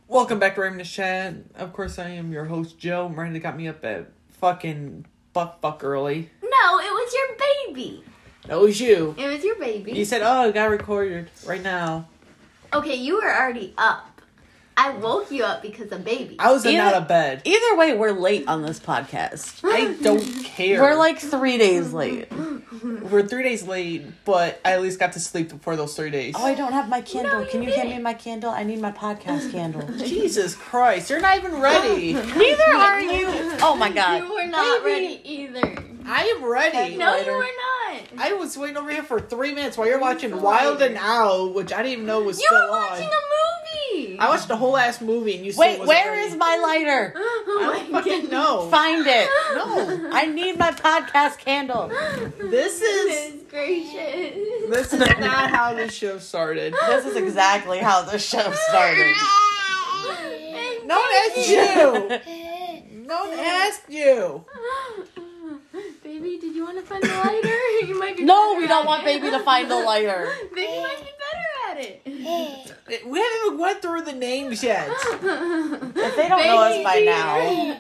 Welcome back to Raymond's Chat. Of course, I am your host, Joe. Miranda got me up at fucking buck early. No, it was your baby. That was you. It was your baby. You said, I got recorded right now. Okay, you were already up. I woke you up because of baby. I was out of bed. Either way, we're late on this podcast. I don't care. We're like 3 days late. We're 3 days late, but I at least got to sleep before those 3 days. Oh, I don't have my candle. No, Can you you hand me didn't. my candle? I need my podcast candle. Jesus Christ, you're not even ready. Neither are you. Oh my god. You were not Baby. ready either. I am ready. No, Later. you were not. I was waiting over here for 3 minutes while you're watching Wild and Out, which I didn't even know was You still were watching on. a movie. I watched the whole ass movie and you still Wait, wasn't where ready. is my lighter? Oh I don't fucking know. Find it. No. I need my podcast candle. This is Goodness gracious. this is not how this show started. This is exactly how the show started. No one asked you. No one asked you. Baby, did you want to find the lighter? You might be No, better we don't at want it. baby to find the lighter. Baby might be better at it. We haven't even went through the names yet. If they don't know us by now.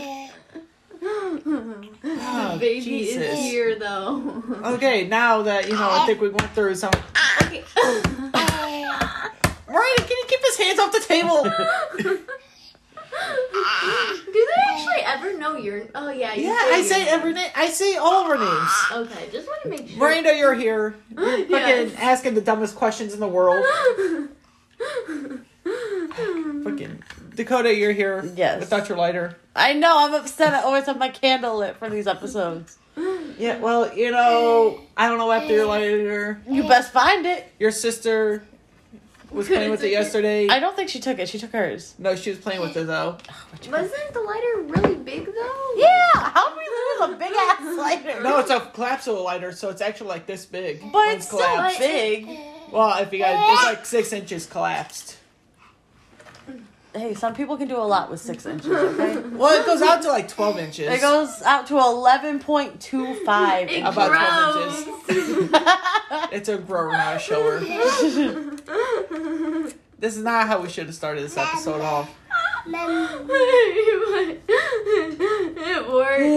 Oh, Baby Jesus. is here though. Okay, now that, I think we went through some... Okay. Ryan, can you keep his hands off the table? Do they actually ever know your... Oh, yeah. You Yeah, I say your every name. I say all of our names. Okay, just want to make sure. Miranda, you're here. You're fucking Yes. asking the dumbest questions in the world. Fucking Dakota, you're here. Yes. Without your lighter. I know, I'm upset. I always have my candle lit for these episodes. Yeah, well, I don't know after your lighter. You best find it. Your sister was playing with it yesterday. I don't think she took it. She took hers. No, she was playing with it though. Wasn't the lighter really big, though? Yeah, how do we lose a big ass lighter? No, it's a collapsible lighter, so it's actually like this big. but when it's still collapsed. big. Well, if you guys, it's like 6 inches collapsed. Hey, some people can do a lot with 6 inches, okay? Well, it goes out to like 12 inches. It goes out to 11.25 It inches. About 12 grows. It's a grower, not a shower. This is not how we should have started this episode off. It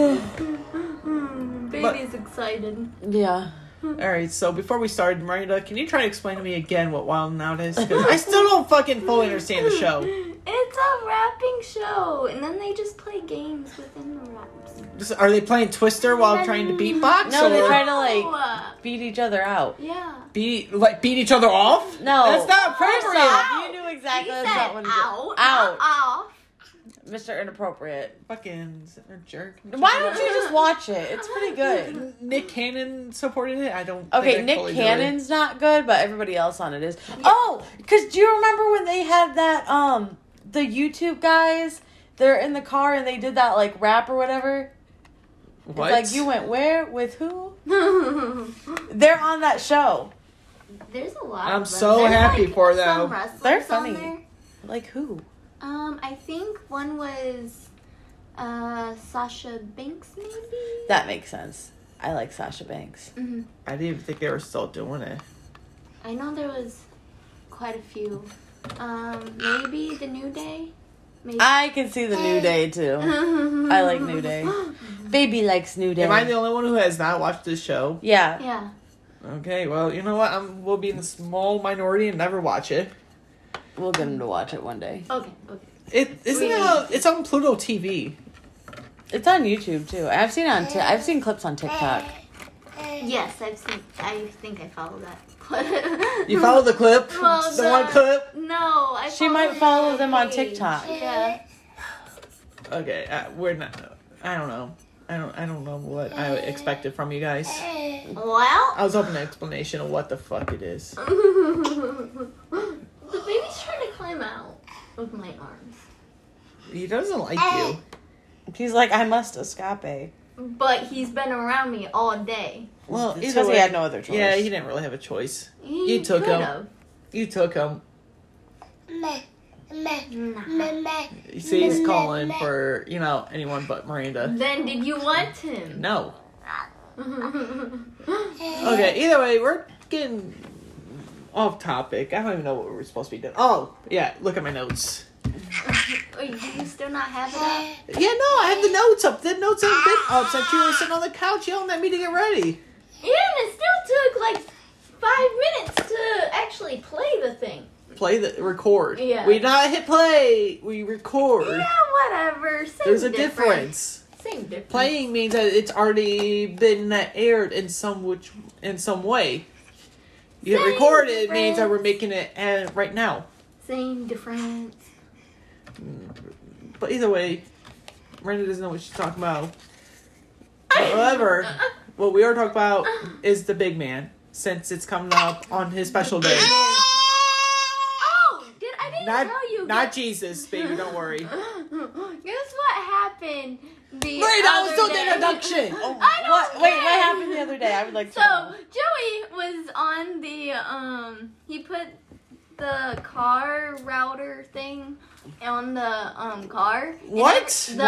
worked. Baby's excited. Yeah. Alright, so before we started, Miranda, can you try to explain to me again what Wild and Out is? Because I still don't fucking fully understand the show. It's a rapping show, and then they just play games within the raps. Are they playing Twister while trying to beatbox? No, they or try to, beat each other out. Yeah. beat each other off? No. That's not First appropriate. off, you knew exactly He that's said not what out, Out. not off. Mr. Inappropriate. Fucking jerk. Why don't you just watch it? It's pretty good. Nick Cannon supported it? I don't Okay, think I Nick fully do it. Cannon's not good, but everybody else on it is. Oh, because do you remember when they had that, the YouTube guys, they're in the car and they did that, like, rap or whatever? It's What? like, you went where? With who? They're on that show. There's a lot. I'm of them. so There's, happy like, for some them. wrestlers They're on funny. there. Like who? I think one was Sasha Banks, maybe. That makes sense. I like Sasha Banks. Mm-hmm. I didn't even think they were still doing it. I know there was quite a few. Maybe the New Day. Maybe. I can see the New Day, too. I like New Day. Baby likes New Day. Am I the only one who has not watched this show? Yeah. Yeah. Okay, well, you know what? We'll be in the small minority and never watch it. We'll get him to watch it one day. Okay. It's on Pluto TV. It's on YouTube, too. I've seen I've seen clips on TikTok. Yes, I've seen. I think I follow that. You follow the clip? Well, the one clip? No, I. She might follow them on page. TikTok. Yeah. Okay, we're not. I don't know. I don't know what I expected from you guys. Well. I was hoping an explanation of what the fuck it is. The baby's trying to climb out of my arms. He doesn't like you. He's like, I must escape. But he's been around me all day. Well, It's either because he way- had no other choice. Yeah, he didn't really have a choice. He You took him. could've. You took him. Nah. You see, he's calling for, anyone but Miranda. Then did you want him? No. Okay, either way, we're getting off topic. I don't even know what we're supposed to be doing. Oh, yeah, look at my notes. Wait, do you still not have it up? Yeah, no, I have the notes up. The notes have been up since you were sitting on the couch yelling at me to get ready. Yeah, and it still took like 5 minutes to actually play the thing. Record. Yeah. We not hit play. We record. Yeah, whatever. Same There's a difference. difference. Same difference. Playing means that it's already been aired in some way. You hit Same record, it means that difference. we're making it right now. Same difference. But either way, Miranda doesn't know what she's talking about. However, what we are talking about is the big man, since it's coming up on his special day. Oh, I didn't tell you. Not Jesus, baby, don't worry. Guess what happened the Right, that was other still the day? introduction. I don't What? Wait, care. what happened the other day? I would like to So know. Joey was on the he put the car router thing on the car. And What?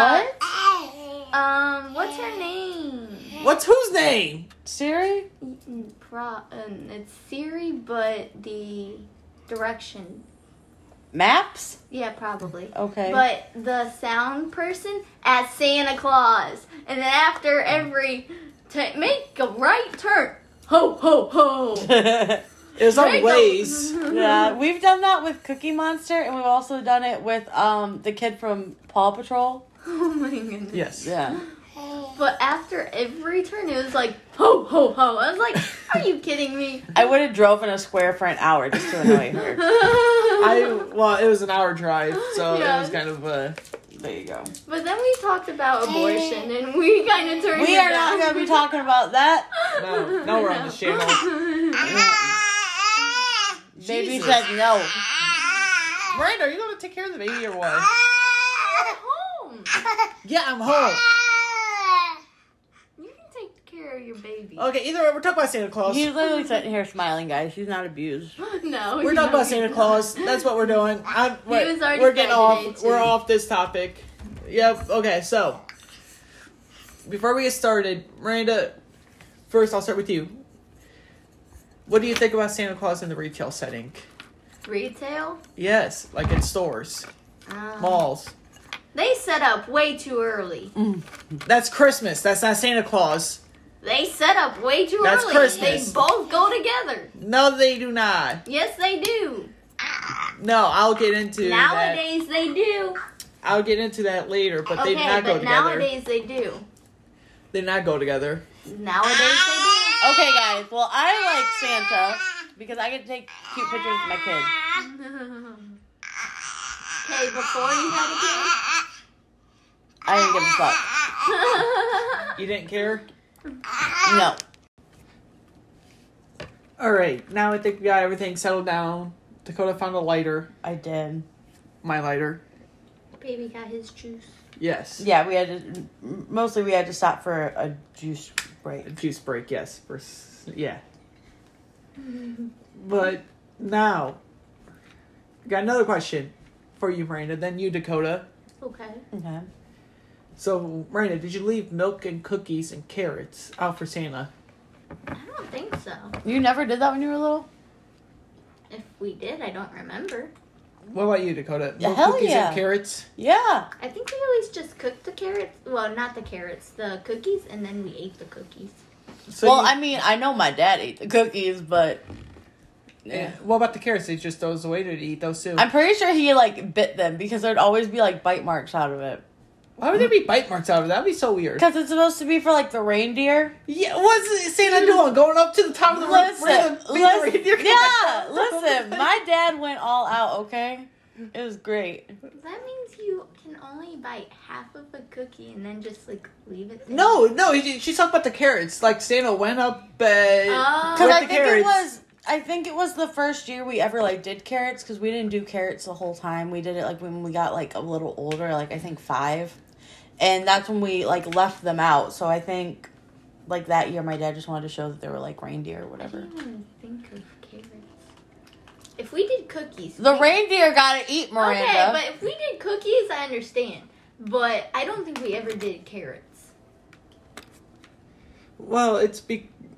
What's her name? What's whose name? Siri? It's Siri, but the direction. Maps? Yeah, probably. Okay. But the sound person as Santa Claus, and then after every make a right turn, ho ho ho. It was on Make a- Waze. Yeah, we've done that with Cookie Monster, and we've also done it with the kid from Paw Patrol. Oh my goodness. Yes. Yeah. But after every turn, it was like ho ho ho. I was like, "Are you kidding me?" I would have drove in a square for an hour just to annoy her. It was an hour drive, so Yeah. it was kind of There you go. But then we talked about abortion, and we kind of turned. We it are not down. going to be talking about that. No, we're on this channel. Baby Jesus. said no. Miranda, are you going to take care of the baby or what? At home. Yeah, I'm home. You can take care of your baby. Okay, either way, we're talking about Santa Claus. He's literally sitting here smiling, guys. He's not abused. No, We're talking about Santa Claus. That's what we're doing. was already We're getting started off. today, too. We're off this topic. Yep. Okay. So before we get started, Miranda, first I'll start with you. What do you think about Santa Claus in the retail setting? Retail. Yes, like in stores, malls. They set up way too early. That's Christmas. That's not Santa Claus. They set up way too That's early. Christmas. They both go together. No, they do not. Yes, they do. No, I'll get into that. Nowadays, they do. I'll get into that later, but they do Okay, not go but together. nowadays they do. They do not go together. Nowadays they do. Okay, guys. Well, I like Santa because I get to take cute pictures with my kid. Okay, before you had I didn't give a fuck. a kid. You didn't care? No. Alright, now I think we got everything settled down. Dakota found a lighter. I did. My lighter. Baby got his juice. Yes. Yeah, we had to. Mostly, we had to stop for a juice break. A juice break, yes. Yeah. But now, got another question for you, Miranda. Then you, Dakota. Okay. Okay. So, Miranda, did you leave milk and cookies and carrots out for Santa? I don't think so. You never did that when you were little? If we did, I don't remember. What about you, Dakota? Yeah, Milk, hell cookies, yeah. and carrots? Yeah. I think we always just cooked the carrots. Well, not the carrots, the cookies, and then we ate the cookies. So Well, you- I mean, I know my dad ate the cookies, but Yeah. What about the carrots? They just those away to eat those too. I'm pretty sure he like bit them because there'd always be like bite marks out of it. Why would there be bite marks out of it? That'd be so weird. Because it's supposed to be for like the reindeer. Yeah, what's Santa doing? Going up to the top of the roof? Listen, my dad went all out, okay? It was great. That means you can only bite half of a cookie and then just like leave it there. No, she's talking about the carrots. Like Santa went up Because with I the think carrots. I think it was the first year we ever like did carrots because we didn't do carrots the whole time. We did it like when we got like a little older, like I think 5. And that's when we like left them out. So I think like that year my dad just wanted to show that they were like reindeer or I whatever. didn't even think of carrots. If we did cookies. The reindeer gotta eat, Miranda. Okay, but if we did cookies, I understand. But I don't think we ever did carrots. Well,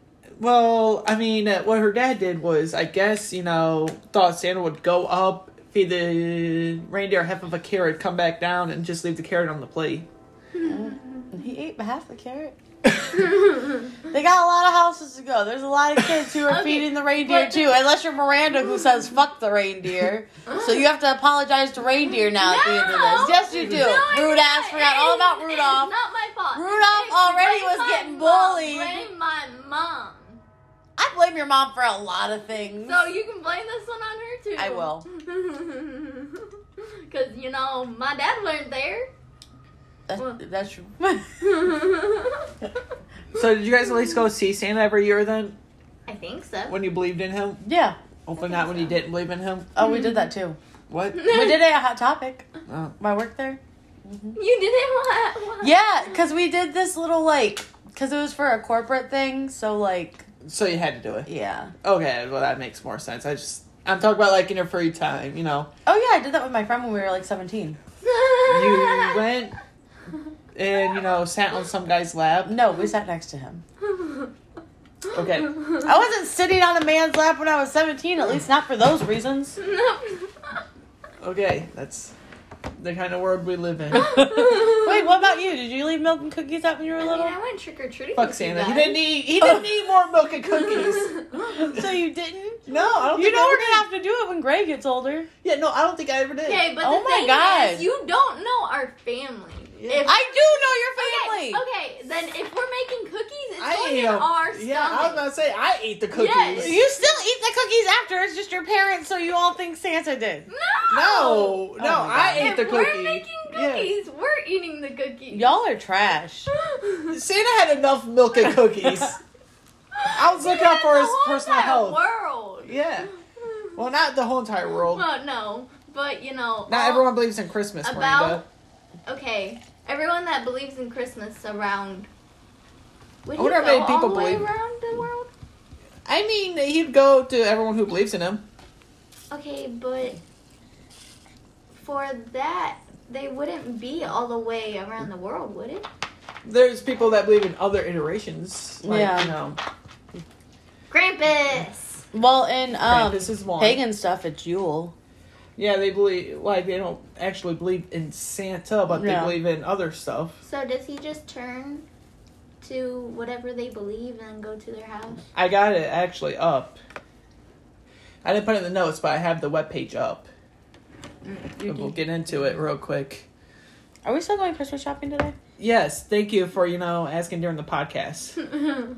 I mean, what her dad did was, I guess, thought Santa would go up feed the reindeer half of a carrot, come back down, and just leave the carrot on the plate. He ate half the carrot. They got a lot of houses to go. There's a lot of kids who are feeding the reindeer too. Unless you're Miranda, who says "fuck the reindeer," so you have to apologize to reindeer now at the end of this. Yes, you do. Rude ass. Forgot all about Rudolph. It's not my fault. Rudolph already was getting bullied. Blame my mom. I blame your mom for a lot of things. So you can blame this one on her too. I will. Because, my dad weren't there. That's true. So did you guys at least go see Santa every year then? I think so. When you believed in him? Yeah. Hopefully not when you didn't believe in him. Oh, we did that too. What? We did it at Hot Topic. Oh. My work there. You didn't what? Yeah, because we did this little, because it was for a corporate thing, so, So you had to do it. yeah. Okay, well that makes more sense. I'm talking about in your free time, Oh, yeah, I did that with my friend when we were, 17. You went and, sat on some guy's lap. No, we sat next to him. Okay. I wasn't sitting on a man's lap when I was 17, at least not for those reasons. Okay, that's the kind of world we live in. Wait, what about you? Did you leave milk and cookies out when you were little? I went trick or treating. Fuck Santa. He didn't need more milk and cookies. So you didn't? No, I don't You think know I we're ever gonna have to do it when Gray gets older. did. Yeah, no, I don't think I ever did. Okay, but Oh the my thing God. is, you don't know our family. Yeah. I do know your family. Okay, then if we're making cookies, it's I going ate in 'em. our stomach. Yeah, I was about to say, I ate the cookies. Yes. You still eat the cookies after. It's just your parents, so you all think Santa did. No, my I God. ate If the cookie. we're making cookies, we're eating the cookies. Y'all are trash. Yeah. Santa had enough milk and cookies. I was looking out for his personal health. World. Yeah. Well, not the whole entire world. Well, no, but Not everyone believes in Christmas, Miranda. Okay, everyone that believes in Christmas around. Would I wonder he how many go people all the way believe- around the world? I mean, he'd go to everyone who believes in him. Okay, but for that, they wouldn't be all the way around the world, would it? There's people that believe in other iterations. Yeah. Krampus! Well, in Krampus is one. pagan stuff, it's Yule. Yeah, they believe, they don't actually believe in Santa, but they Yeah. believe in other stuff. So does he just turn to whatever they believe and go to their house? I got it actually up. I didn't put it in the notes, but I have the webpage up. And we'll get into it real quick. Are we still going Christmas shopping today? Yes, thank you for, asking during the podcast. We let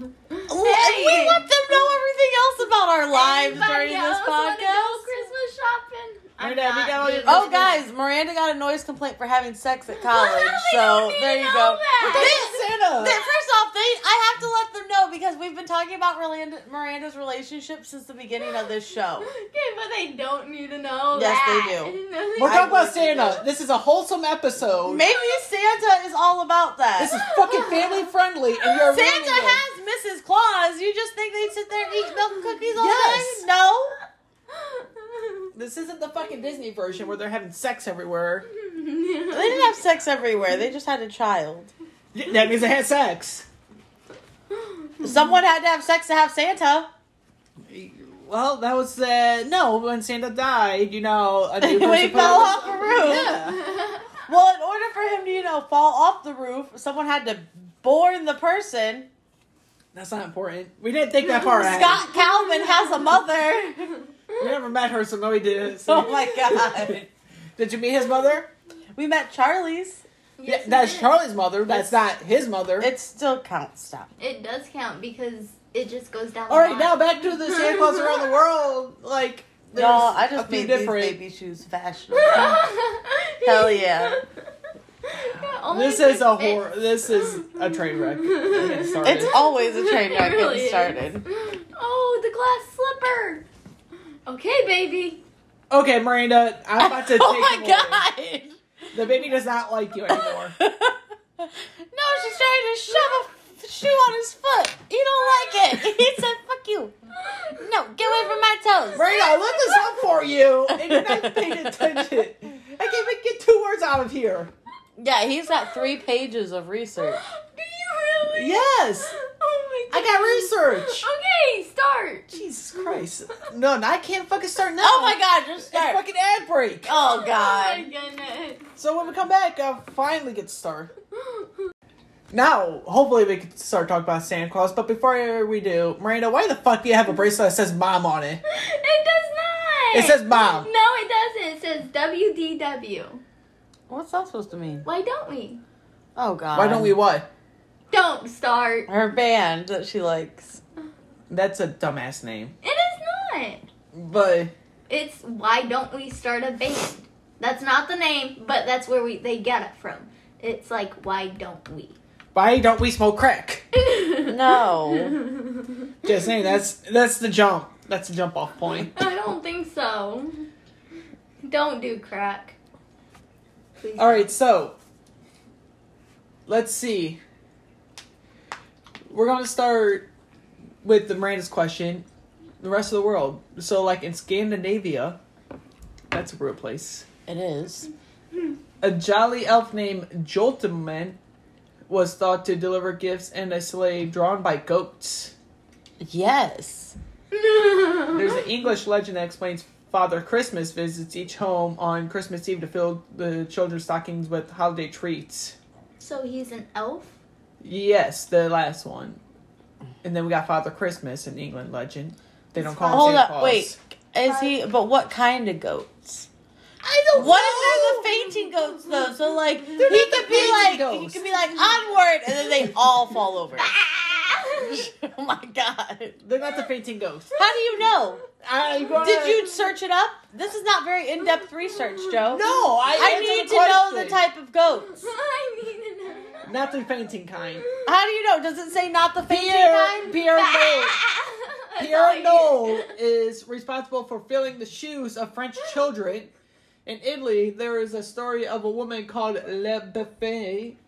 them know everything else about our lives Anybody during this else wanna go podcast. Christmas shopping? I'm Miranda, have you not got all your- doing Oh, this. guys, Miranda got a noise complaint for having sex at college, We so don't need there to you know go. that. Santa! First off, I have to let them know because we've been talking about Miranda's relationship since the beginning of this show. Okay, but they don't need to know Yes, that. they do. We're I talking about would- Santa. This is a wholesome episode. Maybe Santa is all about that. This is fucking family friendly, and you're ruining Santa it. has Mrs. Claus. You just think they sit there and eat milk and cookies all Yes. day? No. This isn't the fucking Disney version where they're having sex everywhere. They didn't have sex everywhere. They just had a child. That means they had sex. Someone had to have sex to have Santa. Well, that was no. When Santa died, a new When he person put fell on- off a roof. Yeah. Well, in order for him to, fall off the roof, someone had to born the person. That's not important. We didn't think that far ahead. Scott Calvin has a mother. We never met her, so no, we didn't. Oh my god. Did you meet his mother? We met Charlie's. Yeah, that's Charlie's mother. That's not his mother. It still counts. Stop. It does count because it just goes down. All right, now back to the Santa Claus around the world. No, I there's just a few made different. these baby shoes fashionable. Hell yeah. This is a horror. This is a train wreck. Getting started. It's always a train wreck It really getting is. started. Oh, the glass slipper. Okay, baby. Okay, Miranda, I'm about to take Oh him my away. god! The baby does not like you anymore. No, she's trying to shove a shoe on his foot. You don't like it. He said, fuck you. No, get away from my toes. Miranda, I looked this up for you, and you're not paying attention. I can't even get 2 words out of here. Yeah, he's got 3 pages of research. Do you really? Yes. Oh my I got research. Okay, start. Jesus Christ. No, I can't fucking start now. Oh my god, just It's start. fucking ad break. Oh Oh my god. goodness. So when we come back, I'll finally get started. Now, hopefully we can start talking about Santa Claus, but before we do, Miranda, why the fuck do you have a bracelet that says mom on it? It does not. It says mom. No, it doesn't. It says WDW. What's that supposed to mean? Why don't we? Oh god. Why don't we what? Don't start. Her band that she likes. That's a dumbass name. It is not. But It's why don't we start a band? That's not the name, but that's where they get it from. It's like why don't we? why don't we smoke crack? No. Just saying, that's the jump. That's the jump off point. I don't think so. Don't do crack. Please Alright, so let's see. We're gonna start with the Miranda's question. The rest of the world. So like in Scandinavia, that's a real place. It is. A jolly elf named Jolteman was thought to deliver gifts in a sleigh drawn by goats. Yes. don't. There's an English legend that explains Father Christmas visits each home on Christmas Eve to fill the children's stockings with holiday treats. So he's an elf? Yes, the last one. And then we got Father Christmas in England legend. They don't call him Hold Santa up, Claus. wait. Is he? But what kind of goats? I don't What if they're the fainting goats though? So like he not the could be like fainting he ghosts. could be like onward, and then they all fall over. Oh my god! They're not the fainting ghosts. How do you know? Did Did you search it up? This is not very in-depth research, Joe. No, I need to know the type of goats. I need to know. Not the fainting kind. How do you know? Does it say not the fainting kind? Pierre Noel. That's all Pierre you Noel is responsible for filling the shoes of French children. In Italy, there is a story of a woman called Le Buffet,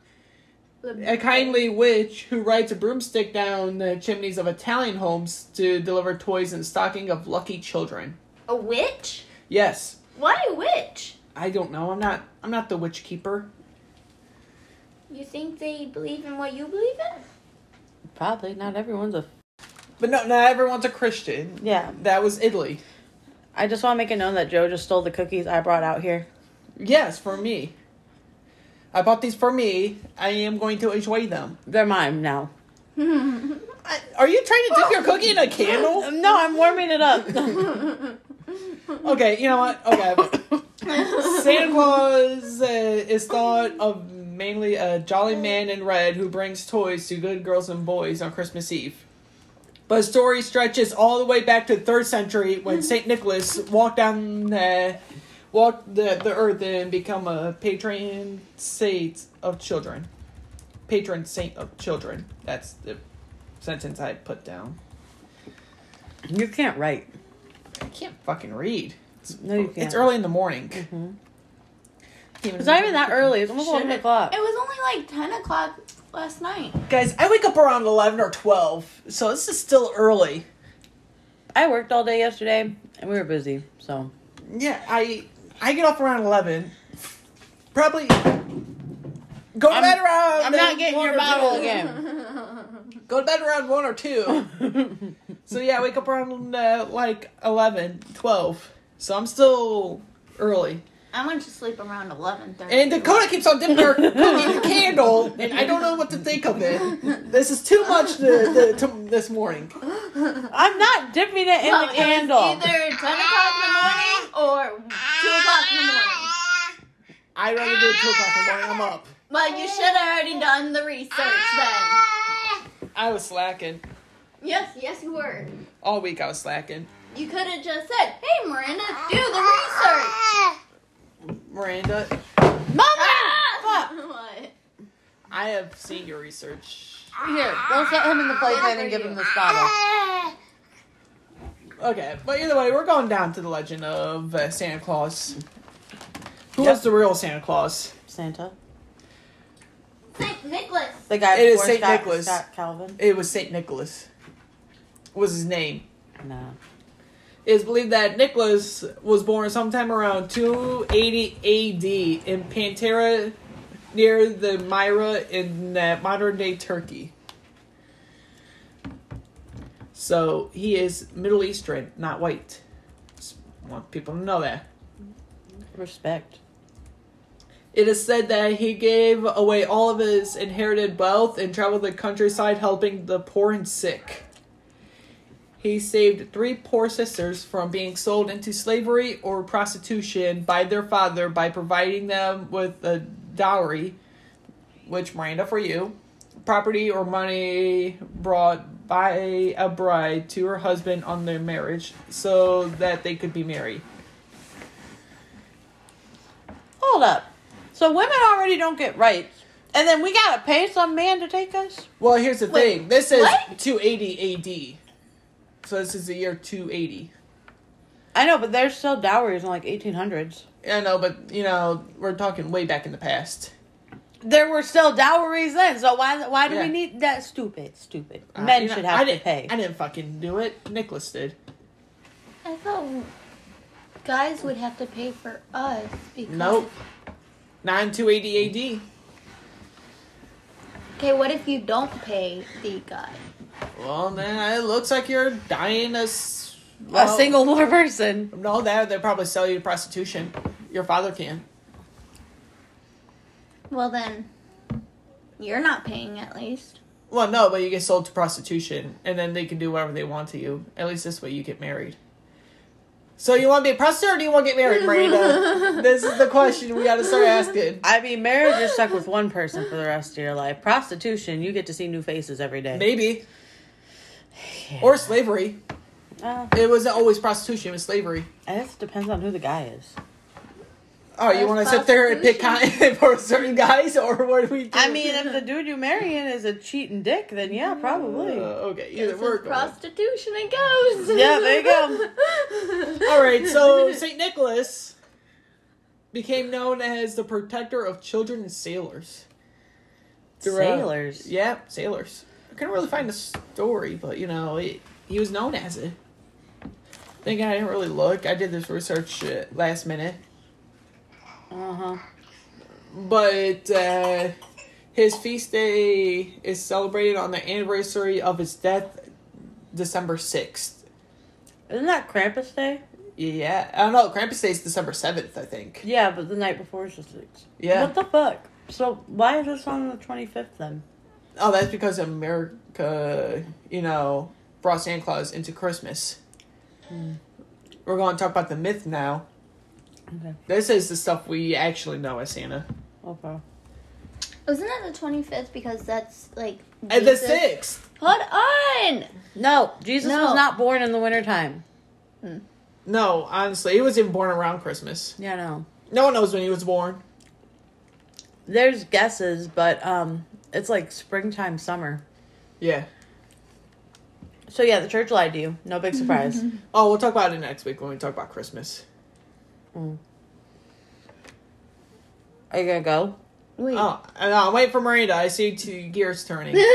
a kindly witch who rides a broomstick down the chimneys of Italian homes to deliver toys and stocking of lucky children. A witch? Yes, Why a witch? I don't know. I'm not the witch keeper. You think they believe in what you believe in? Probably not everyone's a. But no, not everyone's a Christian. Yeah, That was Italy. I just want to make it known that Joe just stole the cookies I brought out here. Yes, for me. I bought these for me. I am going to enjoy them. They're mine now. Are you trying to dip your cookie in a candle? No, I'm warming it up. Okay, you know what? Okay. Santa Claus is thought of mainly a jolly man in red who brings toys to good girls and boys on Christmas Eve. But the story stretches all the way back to the 3rd century when St. Nicholas walked the earth and become a patron saint of children. Patron saint of children. That's the sentence I put down. You can't write. I can't fucking read. No, you can't. It's early in the morning. Mm-hmm. It's not even that early. It's almost 11 o'clock. It was only like 10 o'clock last night. Guys, I wake up around 11 or 12, so this is still early. I worked all day yesterday, and we were busy, so. Yeah, I get off around 11. Probably go to bed around... I'm not getting 1 your or bottle 2. again. Go to bed around 1 or 2. So yeah, I wake up around like 11, 12. So I'm still early. I went to sleep around 11:30. And Dakota keeps on dipping her cookie in a candle, and I don't know what to think of it. This is too much this morning. I'm not dipping it in the candle. It was either 10 o'clock in the morning or 2 o'clock in the morning. I'd rather do it 2 o'clock in the morning. I'm up. Well, you should have already done the research then. I was slacking. Yes, you were. All week I was slacking. You could have just said, "Hey, Miranda, do the research." Miranda, Mama! What? I have seen your research. Here, go set him in the playpen and give him this bottle. Okay, but either way, we're going down to the legend of Santa Claus. Who Yep. was the real Santa Claus? Santa. Saint Nicholas. The guy It is before Saint Scott, Nicholas. Scott Calvin. It was Saint Nicholas. Was his name. No. It is believed that Nicholas was born sometime around 280 AD in Pantera, near the Myra in modern-day Turkey. So he is Middle Eastern, not white. Just want people to know that. Respect. It is said that he gave away all of his inherited wealth and traveled the countryside helping the poor and sick. He saved 3 poor sisters from being sold into slavery or prostitution by their father by providing them with a dowry, which, Miranda, for you, property or money brought by a bride to her husband on their marriage so that they could be married. Hold up. So women already don't get rights, and then we gotta pay some man to take us? Well, here's the Wait, thing. This is what? 280 AD. So this is the year 280. I know, but there's still dowries in like 1800s. I know, but, we're talking way back in the past. There were still dowries then, so why do Yeah. we need that? Stupid. Men should have to pay. I didn't fucking do it. Nicholas did. I thought guys would have to pay for us because. Nope. Not in 280 AD. Okay, what if you don't pay the guy? Well, then it looks like you're dying A single more person. No, they'll probably sell you to prostitution. Your father can. Well then, you're not paying at least. Well, no, but you get sold to prostitution, and then they can do whatever they want to you. At least this way you get married. So you want to be a prostitute or do you want to get married, Miranda? This is the question we got to start asking. I mean, marriage is stuck with one person for the rest of your life. Prostitution, you get to see new faces every day. Maybe. Yeah. Or slavery. Uh, It wasn't always prostitution, it was slavery. I guess it depends on who the guy is. Oh, you want to sit there and pick content for certain guys, or what do we do? I mean, if the dude you're marrying is a cheating dick, then yeah, probably. Okay, either This we're is going. prostitution it goes. Yeah, there you go. All right, so St. Nicholas became known as the protector of children and sailors. Sailors. Yeah, sailors. I couldn't really find the story, but, he was known as it. I didn't really look. I did this research last minute. Uh-huh. But his feast day is celebrated on the anniversary of his death, December 6th. Isn't that Krampus Day? Yeah, I don't know. Krampus Day is December 7th, I think. Yeah, but the night before is the 6th. Yeah. What the fuck? So why is this on the 25th then? Oh, that's because America, brought Santa Claus into Christmas. We're going to talk about the myth now. Okay. This is the stuff we actually know as Santa. Okay. Wasn't that the 25th because that's like And the Jesus- 6th. Hold on. No, Jesus No. was not born in the wintertime. No, honestly, he was even born around Christmas. Yeah, no. No one knows when he was born. There's guesses, but it's like springtime, summer. Yeah. So yeah, the church lied to you. No big surprise. Oh, we'll talk about it next week when we talk about Christmas. Are you gonna go? Wait. Oh, and I'm waiting for Miranda. I see 2 gears turning. So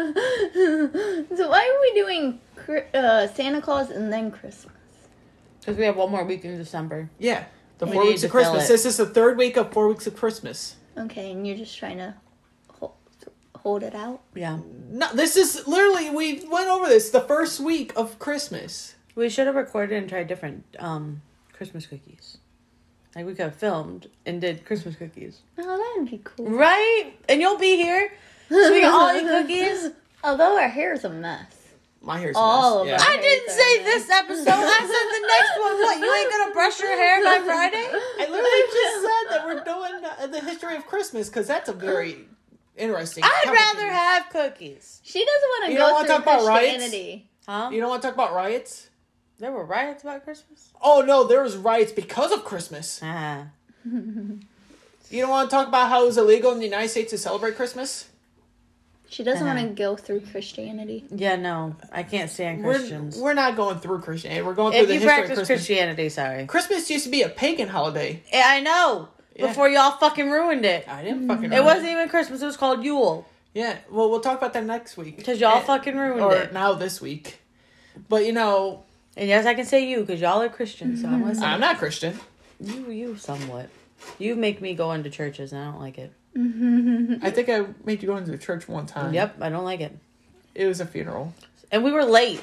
why are we doing Santa Claus and then Christmas? Because we have one more week in December. Yeah. The We 4 need weeks to of Christmas. fill it. This is the 3rd week of 4 weeks of Christmas. Okay, and you're just trying to hold it out. Yeah. No, this is literally, we went over this, the first week of Christmas. We should have recorded and tried different Christmas cookies. Like we could have filmed and did Christmas cookies. Oh, that'd be cool. Right? And you'll be here. So we can all eat cookies. Although our hair's a mess. My hair's All a of mess. us. Yeah. I didn't say this episode. I said the next one. What? You ain't gonna brush your hair by Friday? I literally just said that we're doing the history of Christmas because that's a very interesting I'd topic. rather have cookies. She doesn't want to You don't go wanna through talk about riots? Christianity. Huh? You don't want to talk about riots? There were riots about Christmas? Oh, no, there was riots because of Christmas. Ah. You don't want to talk about how it was illegal in the United States to celebrate Christmas? She doesn't want to go through Christianity. Yeah, no. I can't stand Christians. We're not going through Christianity. We're going through If the you history of practice Christmas. Christianity, sorry. Christmas used to be a pagan holiday. Yeah, I know. Yeah. Before y'all fucking ruined it. I didn't fucking It wasn't even Christmas. It was called Yule. Yeah, well, we'll talk about that next week. Because y'all fucking ruined Or it. now this week. But, And yes, I can say you because y'all are Christians. So I'm listening. I'm not Christian. You somewhat. You make me go into churches and I don't like it. I think I made you go into the church one time. Yep, I don't like it. It was a funeral. And we were late.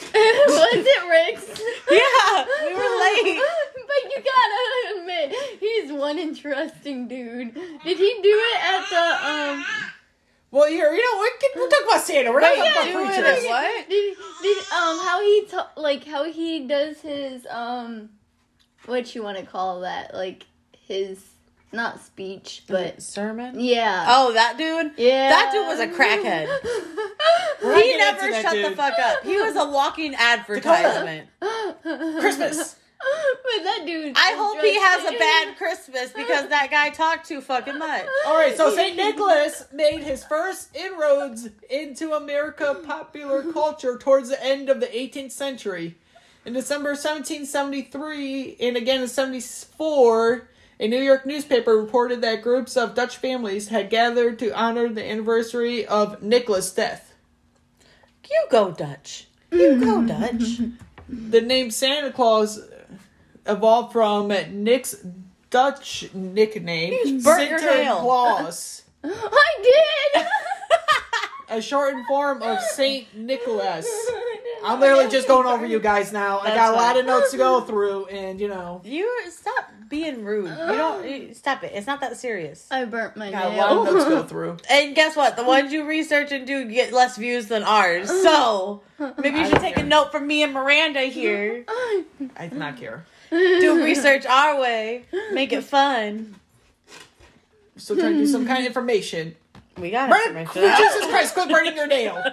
Was it Rick's? Yeah, we were late. But you gotta admit, he's one interesting dude. Did he do it at the Well, here, we'll talk about Santa. We're not talking about do it preachers. at what? Did how he does his what you want to call that, like his not speech but Sermon? yeah. Oh, that dude? Yeah. That dude was a crackhead. We're not He getting never into that, shut the dude. fuck up. He was a walking advertisement. Christmas. But that dude. I hope he has a bad Christmas because that guy talked too fucking much. All right, so St. Nicholas made his first inroads into American popular culture towards the end of the 18th century. In December 1773 and again in 74, a New York newspaper reported that groups of Dutch families had gathered to honor the anniversary of Nicholas' death. You go Dutch. You go Dutch. The name Santa Claus evolved from Nick's Dutch nickname, burnt your Santa nail. Claus, I did. a shortened form of Saint Nicholas. I'm literally just going over you guys now. I got a lot of notes to go through, and You stop being rude. Stop it. It's not that serious. I burnt my got a lot of nail. notes to go through. And guess what? The ones you research and do get less views than ours. So maybe you I should don't take care. a note from me and Miranda here. I do not care. Do research our way. Make it fun. Still trying to do some kind of information. We got Burn, information. Jesus Christ, quit burning your nail.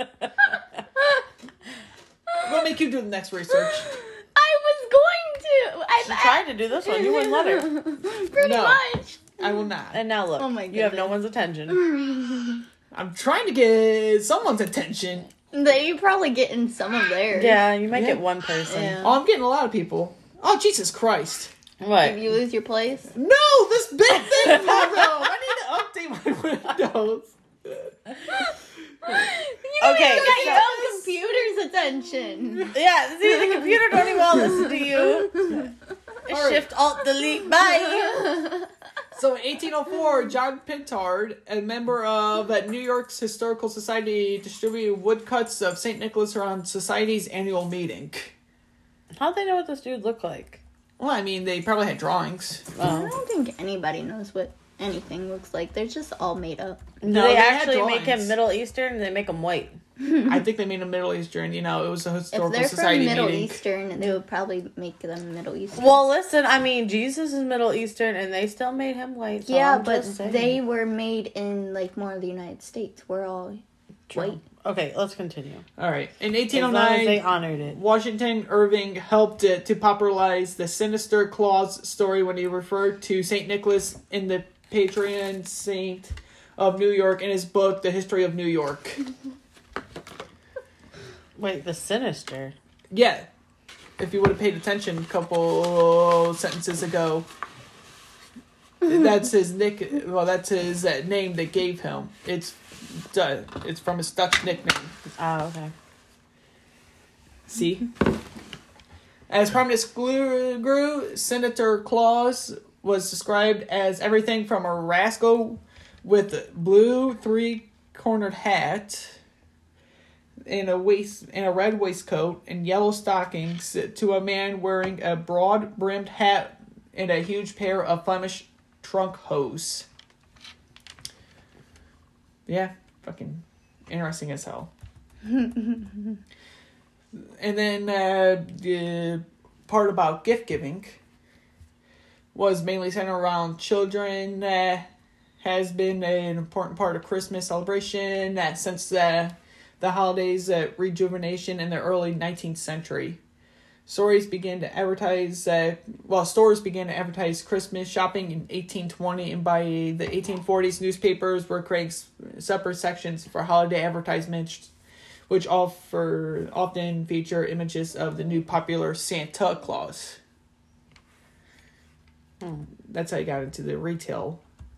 We'll make you do the next research. I was going to. She tried to do this one. You wouldn't let her. Pretty No. much. I will not. And now look. Oh my you have no goodness. one's attention. I'm trying to get someone's attention. They probably getting some of theirs. Yeah, you might Yeah. get one person. Yeah. Oh, I'm getting a lot of people. Oh, Jesus Christ. What? If you lose your place. No, this big thing popped up. I need to update my Windows. Okay, You got your so- own computer's attention. Yeah, see, the computer don't even want to listen to you. Alright. Shift, Alt, Delete, bye. So, in 1804, John Pintard, a member of New York's Historical Society, distributed woodcuts of St. Nicholas around Society's annual meeting. How'd they know what this dude looked like? Well, I mean, they probably had drawings. I don't think anybody knows what anything looks like. They're just all made up. Do No, they they had actually make drawings. him Middle Eastern? They make him white. I think they made them Middle Eastern. It was a If Historical they're Society from Middle meeting. Eastern, they would probably make them Middle Eastern. Well, listen, I mean, Jesus is Middle Eastern, and they still made him white. So yeah, I'm but just saying. they were made in like more of the United States. We're all white. Okay, let's continue. All right. In As long as they 1809, honored it. Washington Irving helped to popularize the sinister Claus story when he referred to St. Nicholas in the patron saint of New York in his book, The History of New York. Wait, the Sinister. Yeah. If you would have paid attention a couple sentences ago, that's his that's his name they gave him. It's from his Dutch nickname. Oh, okay. See? As prominence grew, Senator Claus was described as everything from a rascal with blue three-cornered hat and a red waistcoat and yellow stockings to a man wearing a broad-brimmed hat and a huge pair of Flemish trunk hose. Yeah, fucking interesting as hell. And then the part about gift giving was mainly centered around children. Has been an important part of Christmas celebration since the holidays' rejuvenation in the early 19th century. Stores began to advertise Christmas shopping in 1820, and by the 1840s, newspapers were creating separate sections for holiday advertisements, which often feature images of the new popular Santa Claus. That's how you got into the retail.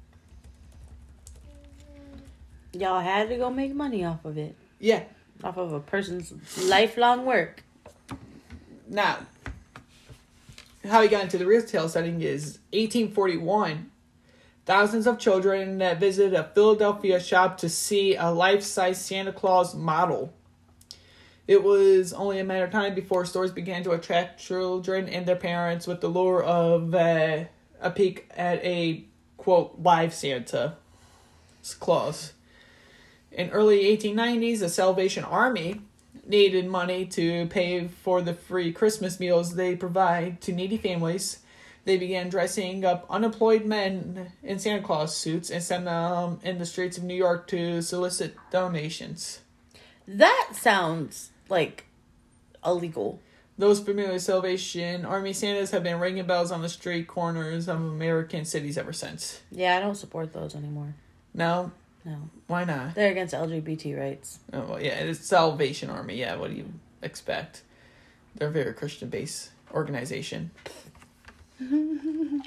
Y'all had to go make money off of it. Yeah. Off of a person's lifelong work. Now, how he got into the retail setting is 1841. Thousands of children visited a Philadelphia shop to see a life-size Santa Claus model. It was only a matter of time before stores began to attract children and their parents with the lure of a peek at a, quote, live Santa Claus. In early 1890s, the Salvation Army needed money to pay for the free Christmas meals they provide to needy families. They began dressing up unemployed men in Santa Claus suits and sent them in the streets of New York to solicit donations. That sounds like illegal. Those familiar Salvation Army Santas have been ringing bells on the street corners of American cities ever since. Yeah, I don't support those anymore. No? No. Why not? They're against LGBT rights. Oh, well, yeah, it's Salvation Army. Yeah, what do you expect? They're a very Christian-based organization. And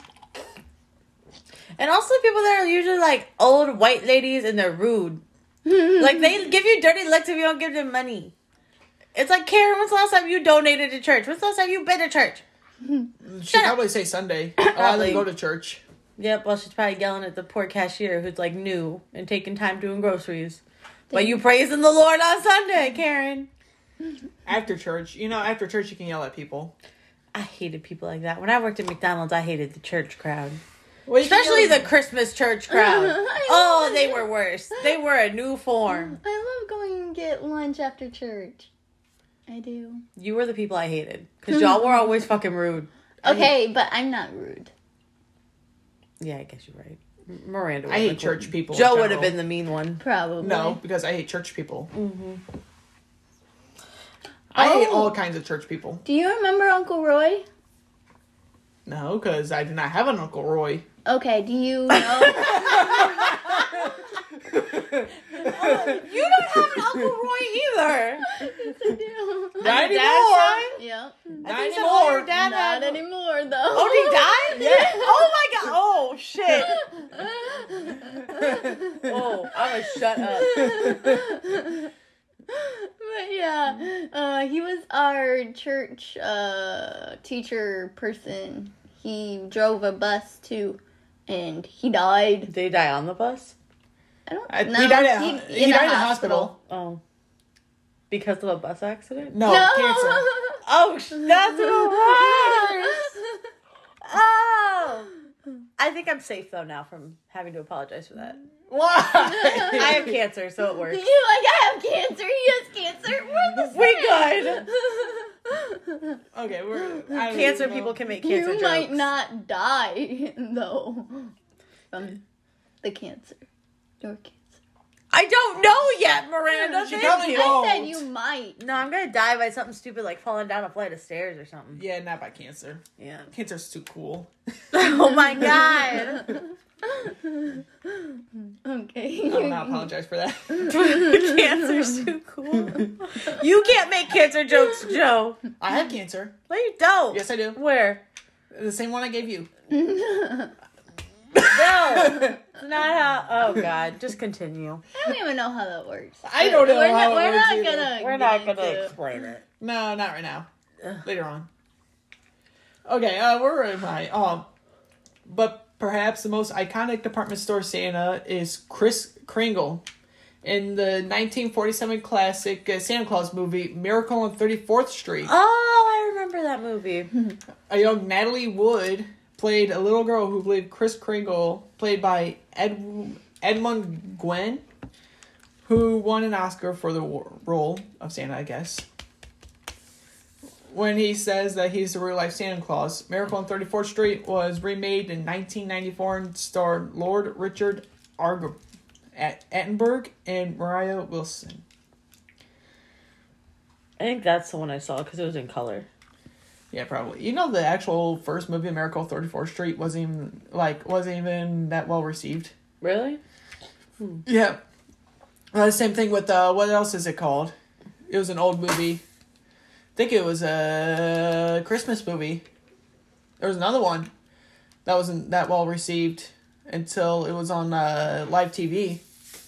also people that are usually like old white ladies and they're rude. Like they give you dirty looks if you don't give them money. It's like, Karen, when's the last time you donated to church? When's the last time you been to church? She'd probably say Sunday. I Probably. go to church. Yep, well she's probably yelling at the poor cashier who's like new and taking time doing groceries. But you praising the Lord on Sunday, Karen. After church. After church you can yell at people. I hated people like that. When I worked at McDonald's, I hated the church crowd. Well, Especially the Christmas church crowd. Oh, they were worse. They were a new form. I love going and get lunch after church. I do. You were the people I hated. Because y'all were always fucking rude. Okay, but I'm not rude. Yeah, I guess you're right. Miranda. I hate church people. in Joe would have general. been the mean one. Probably. No, because I hate church people. Mm-hmm. I hate all kinds of church people. Do you remember Uncle Roy? No, because I do not have an Uncle Roy. Okay, do you know? You don't have an Uncle Roy either. Yes, I do. Not Your anymore. Yeah. Not think so, your anymore. dad Not had- anymore, though. Oh, he died? Yeah. Oh my god. Oh shit. Oh, I'm gonna shut up. But yeah, he was our church teacher person. He drove a bus too, and he died. Did he die on the bus? I don't He know. died He in a hospital. Oh. Because of a bus accident? No, cancer. Oh, that's the worst. Oh. I think I'm safe though now from having to apologize for that. Why? I have cancer, so it works. You like I have cancer. He has cancer. We're the same. We good. Okay, Cancer people can make cancer You jokes. might not die though from the cancer. Your cancer. I don't know yet, Miranda. She Thank probably you. won't. I said you might. No, I'm gonna die by something stupid like falling down a flight of stairs or something. Yeah, not by cancer. Yeah. Cancer's too cool. Oh my god. Okay. I will not apologize for that. Cancer's too cool. You can't make cancer jokes, Joe. I have cancer. No, you don't. Yes, I do. Where? The same one I gave you. No. It's not how. Oh god. Just continue. I don't even know how that works. I don't know We're how not, it we're works not either. gonna. We're get not gonna into- explain it. No, not right now. Later on. Okay, where am I? But perhaps the most iconic department store Santa is Kris Kringle. In the 1947 classic Santa Claus movie, Miracle on 34th Street, Oh, I remember that movie. a young Natalie Wood played a little girl who believed Kris Kringle, played by Edmund Gwenn, who won an Oscar for the role of Santa, I guess. When he says that he's the real-life Santa Claus, Miracle on 34th Street was remade in 1994 and starred Lord Richard Attenborough and Mariah Wilson. I think that's the one I saw because it was in color. Yeah, probably. You know, the actual first movie, Miracle on 34th Street, wasn't even that well received. Really? Yeah. The same thing with, what else is it called? It was an old movie. I think it was a Christmas movie. There was another one that wasn't that well received until it was on live TV.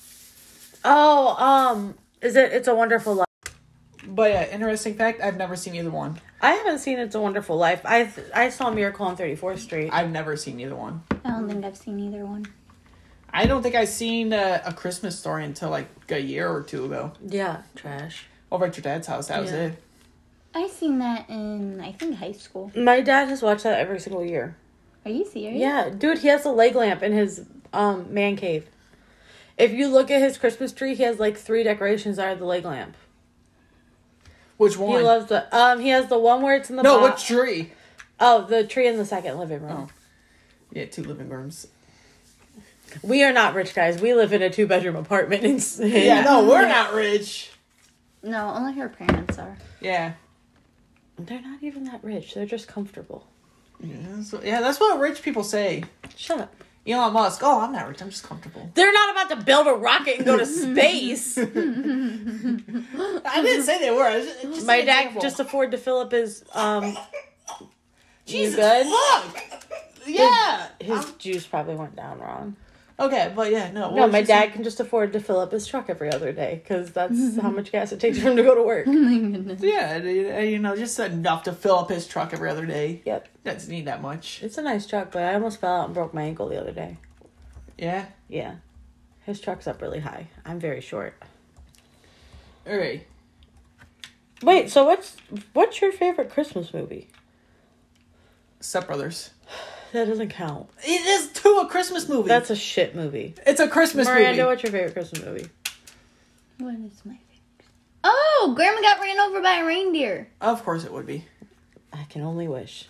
Oh, It's a Wonderful Life? But yeah, interesting fact, I've never seen either one. I haven't seen It's a Wonderful Life. I saw Miracle on 34th Street. I've never seen either one. I don't think I've seen either one. I don't think I've seen A Christmas Story until like a year or two ago. Yeah, trash. Over at your dad's house, that was Yeah. it. I seen that in, I think, high school. My dad has watched that every single year. Are you serious? Yeah, dude, he has a leg lamp in his man cave. If you look at his Christmas tree, he has like 3 decorations that are the leg lamp. Which one? He loves the he has the one where it's in the No, box. which tree? Oh, the tree in the second living room. Oh. Yeah, 2 living rooms. We are not rich guys. We live in a 2-bedroom apartment. Yeah, no, we're not rich. No, only her parents are. Yeah. They're not even that rich. They're just comfortable. Yeah, that's what rich people say. Shut up. Elon Musk, oh, I'm not rich, I'm just comfortable. They're not about to build a rocket and go to space. I didn't say they were. Just My an dad example. just afford to fill up his Jesus you good? fuck! Yeah! His juice probably went down wrong. Okay, but yeah, no. No, my dad can just afford to fill up his truck every other day because that's how much gas it takes for him to go to work. Oh my goodness. Yeah, just enough to fill up his truck every other day. Yep. Doesn't need that much. It's a nice truck, but I almost fell out and broke my ankle the other day. Yeah? Yeah. His truck's up really high. I'm very short. Alright. Wait, so what's your favorite Christmas movie? Step Brothers. That doesn't count. It is too a Christmas movie. That's a shit movie. It's a Christmas Miranda, movie. what's your favorite Christmas movie? What is my favorite? Oh, Grandma got ran over by a reindeer. Of course it would be. I can only wish.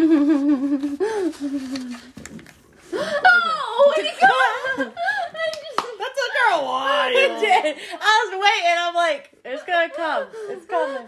Oh, where'd he go? That took her a while. It did. I was waiting. I'm like, it's gonna come. It's coming.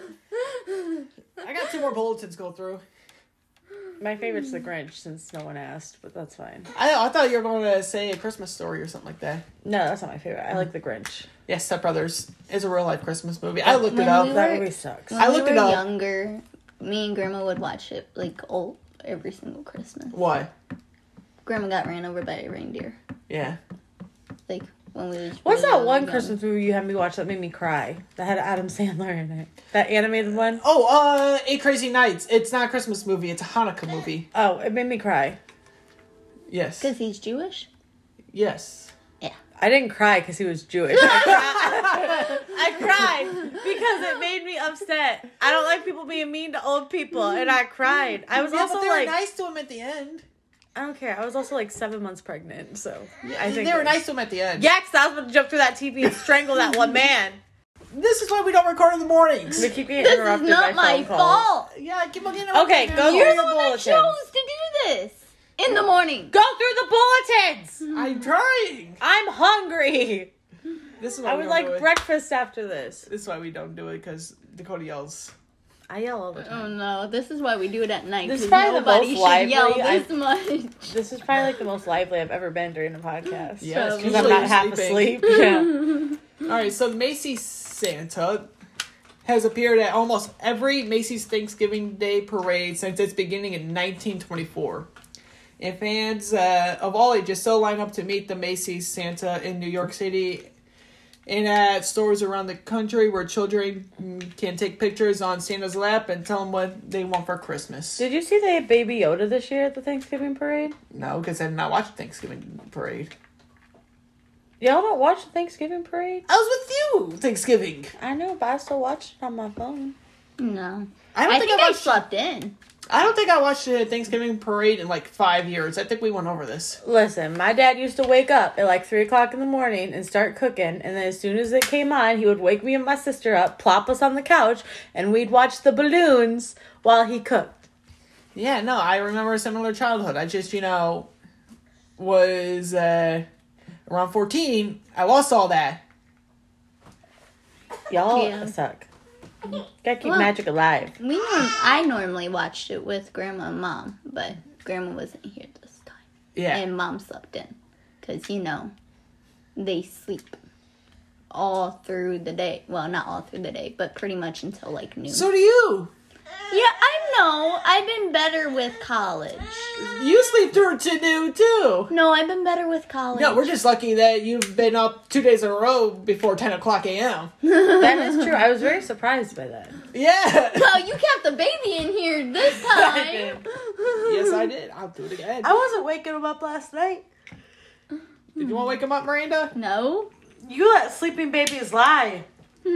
I got 2 more bulletins to go through. My favorite's The Grinch, since no one asked, but that's fine. I thought you were going to say A Christmas Story or something like that. No, that's not my favorite. I like The Grinch. Yeah, Step Brothers is a real life Christmas movie. I looked it When up. we That were- movie sucks. When I we looked were it up. younger, me and Grandma would watch it like every single Christmas. Why? Grandma got ran over by a reindeer. Yeah. Like when we was What's really that one young. Christmas movie you had me watch that made me cry? That had Adam Sandler in it. That animated one? Oh, 8 Crazy Nights. It's not a Christmas movie. It's a Hanukkah movie. Oh, it made me cry. Yes. Because he's Jewish? Yes. I didn't cry because he was Jewish. I cried because it made me upset. I don't like people being mean to old people, and I cried. I was Yeah, also but they like, were nice to him at the end. I don't care. I was also like 7 months pregnant, so I think They were nice to him at the end. Yeah, because I was about to jump through that TV and strangle that one man. This is why we don't record in the mornings. We keep getting This is interrupted not by my phone calls. fault. Yeah, I keep on getting Okay, go You're through the the one that bulletins. chose to do this in the morning. Go through the bulletins. I'm trying. I'm hungry. This is why I we would don't do like it. breakfast after this. This is why we don't do it, because Dakota yells. I yell all the Oh time. no, this is why we do it at night. This is 'cause probably the nobody most should lively yell this much. This is probably like the most lively I've ever been during a podcast. Yes, Because I'm not half asleep. Yeah. Alright, so Macy's Santa has appeared at almost every Macy's Thanksgiving Day parade since its beginning in 1924. And fans of all ages still line up to meet the Macy's Santa in New York City and at stores around the country where children can take pictures on Santa's lap and tell him what they want for Christmas. Did you see they had Baby Yoda this year at the Thanksgiving parade? No, because I did not watch the Thanksgiving parade. Y'all don't watch the Thanksgiving parade? I was with you Thanksgiving. I know, but I still watched it on my phone. No. I don't think I watched. slept in. I don't think I watched the Thanksgiving parade in like 5 years. I think we went over this. Listen, my dad used to wake up at like 3 o'clock in the morning and start cooking, and then as soon as it came on, he would wake me and my sister up, plop us on the couch, and we'd watch the balloons while he cooked. Yeah, no, I remember a similar childhood. I just, was around 14. I lost all that. Y'all Yeah. suck. Gotta keep Well, magic alive. I normally watched it with Grandma and Mom, but Grandma wasn't here this time. Yeah. And Mom slept in. Because, they sleep all through the day. Well, not all through the day, but pretty much until like noon. So do you. Yeah, I know. I've been better with college. You sleep through to do too. No, I've been better with college. No, we're just lucky that you've been up 2 days in a row before 10 o'clock a.m. That is true. I was very surprised by that. Yeah. Well, you kept the baby in here this time. did. Yes, I did. I'll do it again. I wasn't waking him up last night. Did you want to wake him up, Miranda? No. You let sleeping babies lie.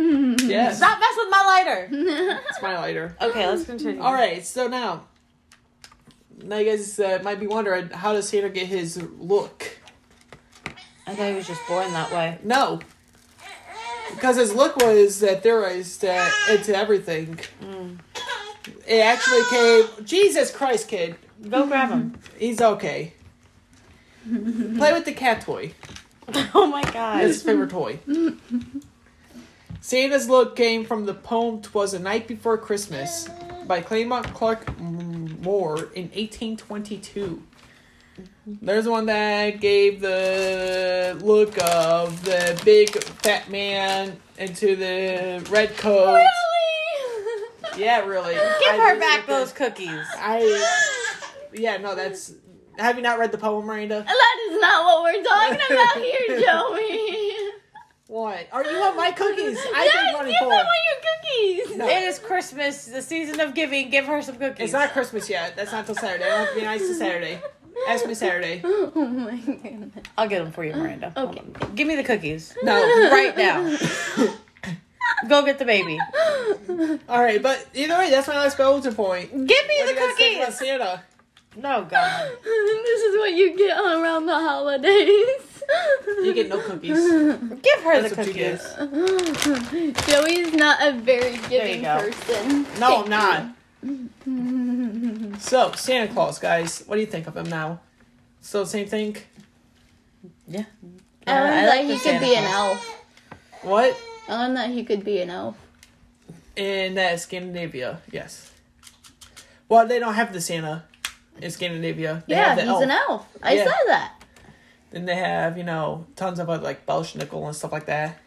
Yes. Stop messing with my lighter. It's my lighter. Okay, let's continue. All right, so now you guys might be wondering, how does Santa get his look? I thought he was just born that way. No. Because his look was theorized into everything. It actually came... Jesus Christ, kid. Go grab him. He's okay. Play with the cat toy. Oh my god. It's his favorite toy. Santa's look came from the poem "'Twas a Night Before Christmas" by Claremont Clark Moore in 1822. There's one that gave the look of the big fat man into the red coat. Really? Yeah, really. Give her back those cookies. Yeah, no, that's... Have you not read the poem, Miranda? That is not what we're talking about here, Joey. What? Are you want my cookies? I Yes, paid money give for them it. all your cookies. No. It is Christmas, the season of giving. Give her some cookies. It's not Christmas yet. That's not till Saturday. I don't have to be nice to Saturday. Ask me Saturday. Oh my goodness. I'll get them for you, Miranda. Hold Okay. on. Give me the cookies. No. Right now. Go get the baby. All right, but either way, that's my last bulletin point. Give me What do the you guys think about cookies. Santa? No, God. This is what you get around the holidays. You get no cookies. Give her That's the what you cookies. Joey's not a very giving go. person. No, I'm not. So, Santa Claus, guys. What do you think of him now? Still the same thing? Yeah. I learned I that like the he could Santa be an Claus. elf. What? I learned that he could be an elf. In Scandinavia, yes. Well, they don't have the Santa in Scandinavia. They Yeah, have the he's elf. an elf. I Yeah. said that. Then they have, tons of like Belschnickel and stuff like that.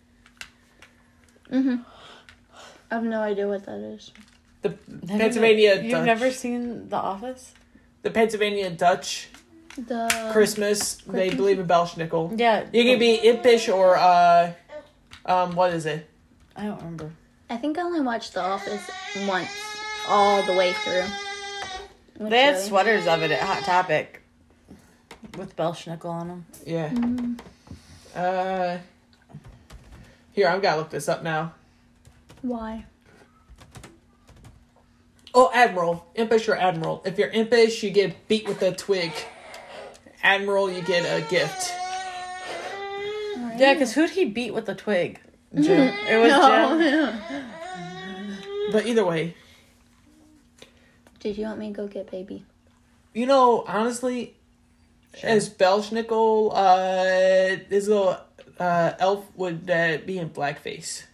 I have no idea what that is. The Have Pennsylvania You've Dutch. never seen The Office? The Pennsylvania Dutch The Christmas, they Christmas? believe in Belschnickel. Yeah. You can be impish or, what is it? I don't remember. I think I only watched The Office once, all the way through. With They had Joey. sweaters of it at Hot Topic. With Belschnickel on them. Yeah. Here, I've got to look this up now. Why? Oh, Admiral. Impish or Admiral. If you're impish, you get beat with a twig. Admiral, you get a gift. Yeah, because who'd he beat with the twig? Jim. It was Jim. But either way, Did you want me to go get baby? honestly, as Belschnickel, this little elf would be in blackface.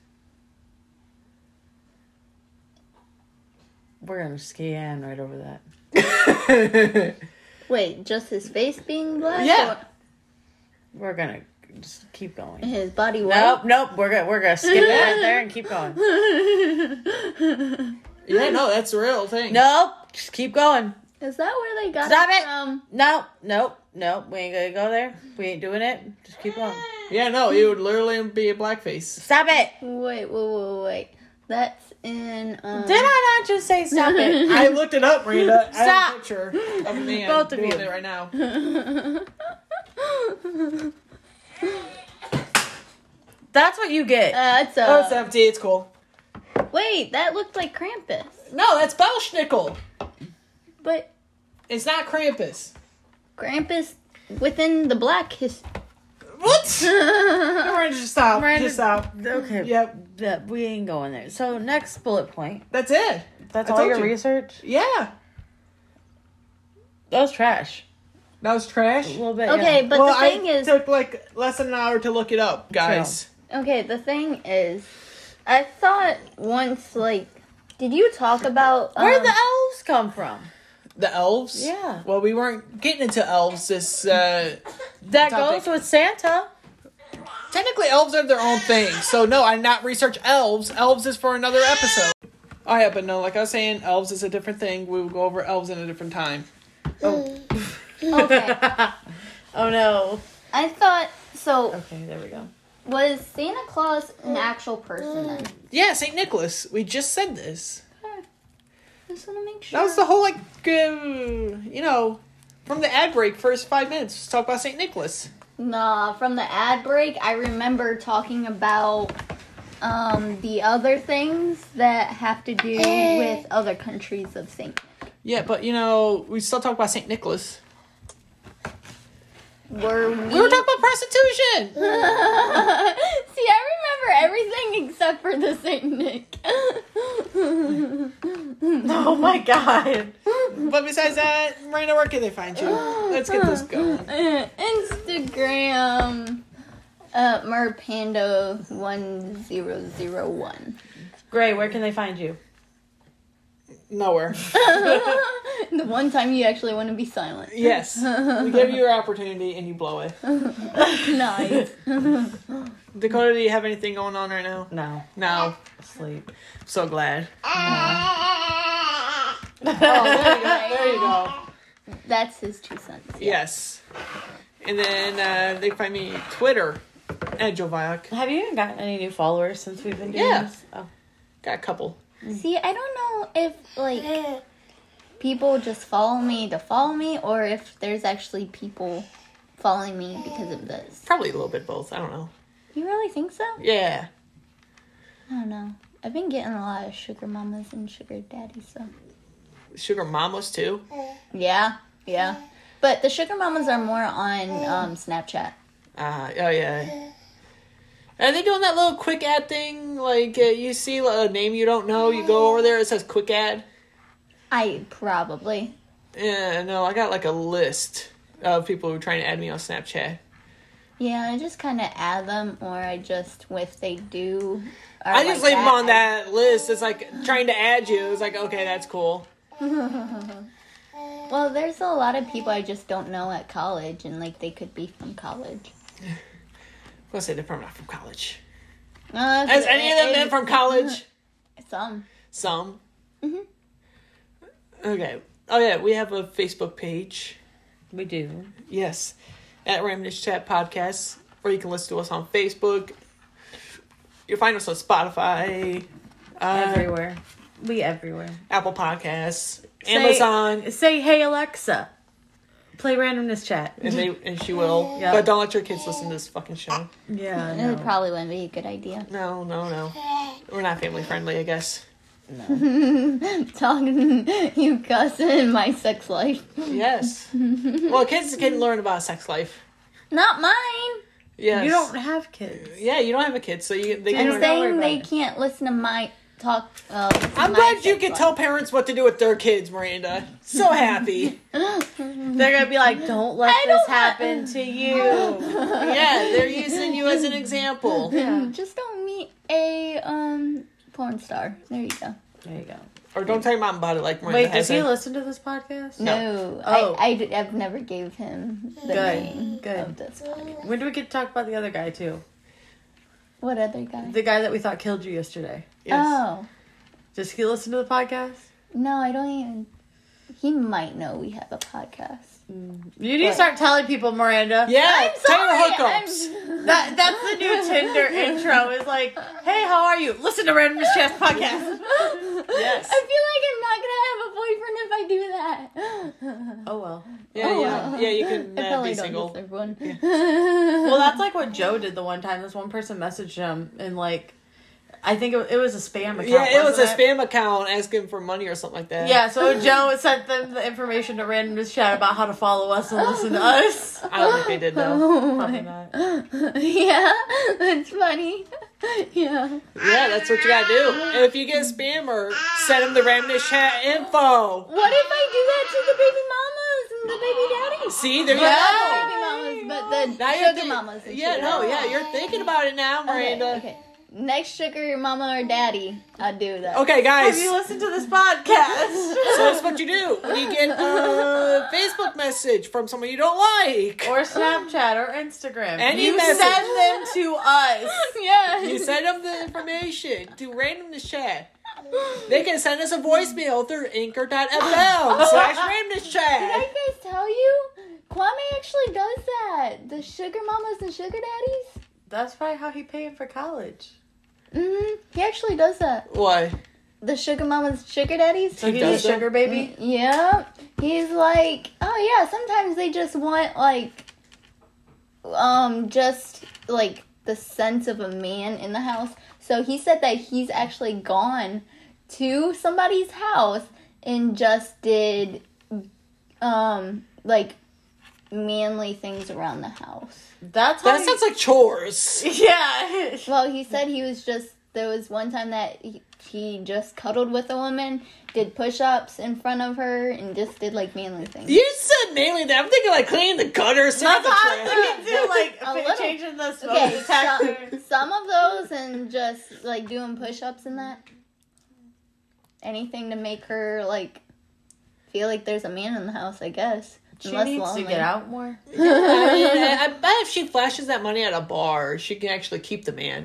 We're going to scan right over that. Wait, just his face being black? Yeah. We're going to just keep Or going. his body white? Nope. We're gonna skip it right there and keep going. Yeah, no, that's the real thing. Nope. Just keep going. Is that where they got Stop it it. from? Nope. We ain't gonna go there. We ain't doing it. Just keep going. Yeah, no, it would literally be a blackface. Stop it. Wait. That's in, Did I not just say stop it? I looked it up, Miranda. I have Stop. a picture of a man Both of doing you. it right now. That's what you get. That's, Oh, it's empty. It's cool. wait, that looked like Krampus. No, that's Belschnickel. But It's not Krampus. Krampus within the black What? Miranda, just stop. Miranda- Just stop. Okay. Yep. Yeah, we ain't going there. So next bullet point. That's it. That's I all told your you. research? Yeah. That was trash. That was trash. A little bit. Okay, yeah. but well, the thing I is, took like less than an hour to look it up, guys. okay, the thing is, I thought once, like, did you talk about Where'd the elves come from? The elves? Yeah. Well, we weren't getting into elves this That topic. goes with Santa. Technically, elves are their own thing. So, no, I did not research elves. Elves is for another episode. Oh, yeah, but no, like I was saying, elves is a different thing. We will go over elves in a different time. okay, Oh no. I thought so. Okay, there we go. Was Santa Claus an actual person then? Yeah, St. Nicholas. We just said this. Just want to make sure. That was the whole, like, from the ad break, first 5 minutes, let's talk about St. Nicholas. Nah, from the ad break, I remember talking about the other things that have to do with other countries of Saint. Yeah, but we still talk about St. Nicholas. Were We were talking about prostitution. See, I remember everything except for the Saint Nick. Oh my god. But besides that, Miranda, where can they find you? Let's get this going. Instagram, Merpando1001. Gray, where can they find you? Nowhere. The one time you actually want to be silent. Yes. We give you your opportunity and you blow it. Nice. Dakota, do you have anything going on right now? No. No. Sleep. So glad. Oh, There you go. That's his 2 cents. Yeah. Yes. And then they can find me Twitter at Joe Viok. Have you even gotten any new followers since we've been doing this? Oh. Got a couple. See, I don't know if, people just follow me to follow me, or if there's actually people following me because of this. Probably a little bit both. I don't know. You really think so? Yeah. I don't know. I've been getting a lot of sugar mamas and sugar daddies, so. Sugar mamas too. Yeah. But the sugar mamas are more on Snapchat. Oh yeah. Are they doing that little quick ad thing? Like you see a name you don't know, you go over there, it says quick ad. I probably. Yeah, no, I got like a list of people who are trying to add me on Snapchat. Yeah, I just kind of add them, or I just, if they do. I just leave them on that list. It's like trying to add you. It's like, okay, that's cool. Well, there's a lot of people I just don't know at college, and they could be from college. I'll say they're probably not from college. Has Has any of them been from college? Some. Some. Mhm. Okay. Oh yeah, we have a Facebook page. We do. Yes, at Randomness Chat Podcast, or you can listen to us on Facebook. You'll find us on Spotify, Everywhere. We everywhere. Apple Podcasts, Amazon, Say, hey Alexa, play Randomness Chat. and she will. Yep. But don't let your kids listen to this fucking show. Yeah, It probably wouldn't be a good idea. No. We're not family friendly, I guess. Talking, you cussing my sex life. Yes. Well, kids can learn about sex life. Not mine. Yes. You don't have kids. Yeah, you don't have a kid, so they can I'm learn. saying they can't listen to my talk. I'm glad you can tell parents what to do with their kids, Miranda. So happy. They're gonna be like, don't let this happen to you. Yeah, they're using you as an example. Just don't meet a porn star. There you go. There you go. Or don't tell your mom about it like Miranda Wait, does he hasn't. listen to this podcast? No, Oh. I've never gave him the name Good. of this podcast. When do we get to talk about the other guy too? What other guy? The guy that we thought killed you yesterday. Yes. Oh, Does he listen to the podcast? no, I don't even. He might know we have a podcast. You need to start telling people, Miranda. Yeah, I'm tell sorry. your hookups. That's the new Tinder intro. Is like, hey, how are you? Listen to Random Chess podcast. Yes. I feel like I'm not gonna have a boyfriend if I do that. Oh well. Yeah, you can I probably be don't single. deserve one. Well, that's like what Joe did the one time. This one person messaged him and I think it was a spam account. Yeah, it was a wasn't spam account asking for money or something like that. Yeah, so Joe sent them the information to Randomness Chat about how to follow us and listen to us. I don't think they did though. Oh Probably my. not. Yeah, that's funny. Yeah. Yeah, that's what you gotta do. And if you get a spammer, send them the Randomness Chat info. What if I do that to the baby mamas and the baby daddies? See, there you Not go. the baby mamas, but the Now you're sugar mamas. And Yeah, sugar no, daddies. yeah, you're thinking about it now, Miranda. Okay. Next sugar mama or daddy, I'll do that. Okay, guys. Have you listened to this podcast? So that's what you do. When you get a Facebook message from someone you don't like, Or Snapchat or Instagram. Any you message. send them to us. Yeah. you send them the information to Randomness Chat. They can send us a voicemail through anchor.fm/Randomness Did Chat. I guys tell you? Kwame actually does that. The sugar mamas and sugar daddies. That's probably how he paying for college. He actually does that. Why? The sugar mamas, sugar daddies. So he's does a sugar baby? Yeah. He's like, oh yeah, sometimes they just want just like the sense of a man in the house. So he said that he's actually gone to somebody's house and just did like manly things around the house. That sounds like chores. Yeah. Well, he said there was one time that he just cuddled with a woman, did push-ups in front of her, and just did like manly things. You said mainly that. I'm thinking like cleaning the gutters, That's the what trash. I was thinking too, like A little. changing the smoke Okay, detector. some of those, and just like doing push-ups and that. Anything to make her like feel like there's a man in the house, I guess. She Less needs lonely. to get out more. I bet if she flashes that money at a bar, she can actually keep the man.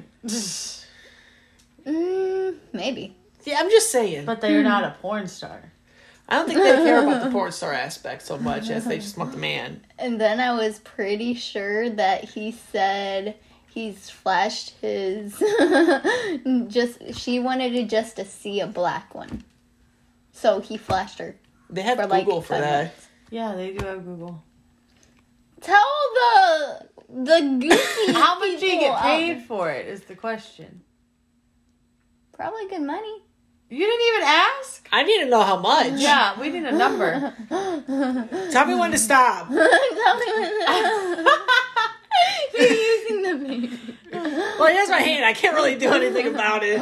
Maybe. Yeah, I'm just saying. But they're not a porn star. I don't think they care about the porn star aspect so much as they just want the man. And then I was pretty sure that he said he's flashed his she wanted just to see a black one. So he flashed her. They have For, like, Google for 5 that. minutes. Yeah, they do have Google. Tell the goofy How much do you people get paid out. for it is the question. Probably good money. You didn't even ask? I need to know how much. Yeah, we need a number. Tell me when to stop. Tell me when you're using the baby. Well, here's my hand. I can't really do anything about it.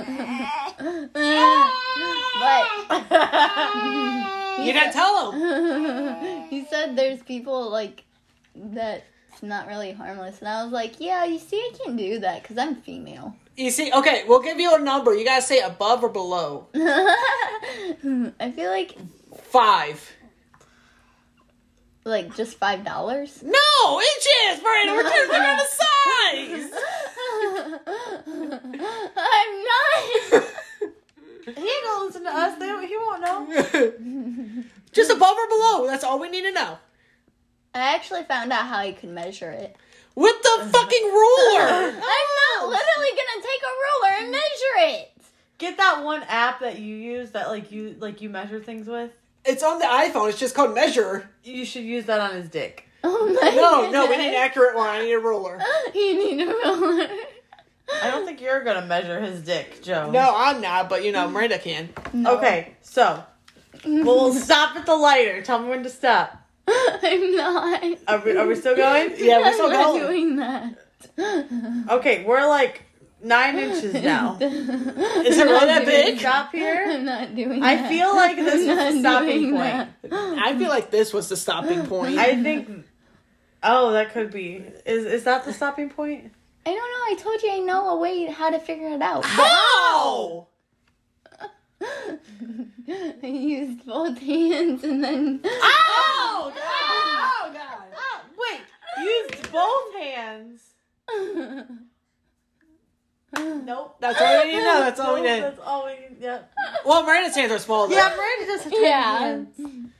But You gotta tell them. he said there's people like that's not really harmless, and I was like, yeah, you see, I can't do that because I'm female. You see, okay, we'll give you a number. You gotta say above or below. I feel like 5. just $5. No, inches, Miranda. We're trying to figure out the size. I'm not. He ain't gonna listen to us. He won't know. Just above or below. That's all we need to know. I actually found out how you can measure it. With the fucking ruler. I'm not literally gonna take a ruler and measure it. Get that one app that you use that you measure things with. It's on the iPhone. It's just called Measure. You should use that on his dick. Oh my No, we need an accurate one. I need a ruler. You need a ruler. I don't think you're gonna measure his dick, Joe. No, I'm not, but Miranda can. No. Okay, so we'll stop at the lighter. Tell me when to stop. I'm not. Are we still going? Yeah, we're still I'm not going. doing that. Okay, we're like 9 inches now. Is it really that big? Stop here. I'm not doing I that. feel like this I'm was the not stopping doing point. that. I feel like this was the stopping point. I think. Oh, that could be. Is that the stopping point? I don't know. I told you I know a way how to figure it out. How? I used both hands and then. Oh! Oh, God. Oh, wait. Used both hands. Nope. That's all we need to know. That's all we Nope, did. That's all we. Yeah. Well, Miranda's hands are small, though. Yeah, Miranda does have tiny Yeah. hands.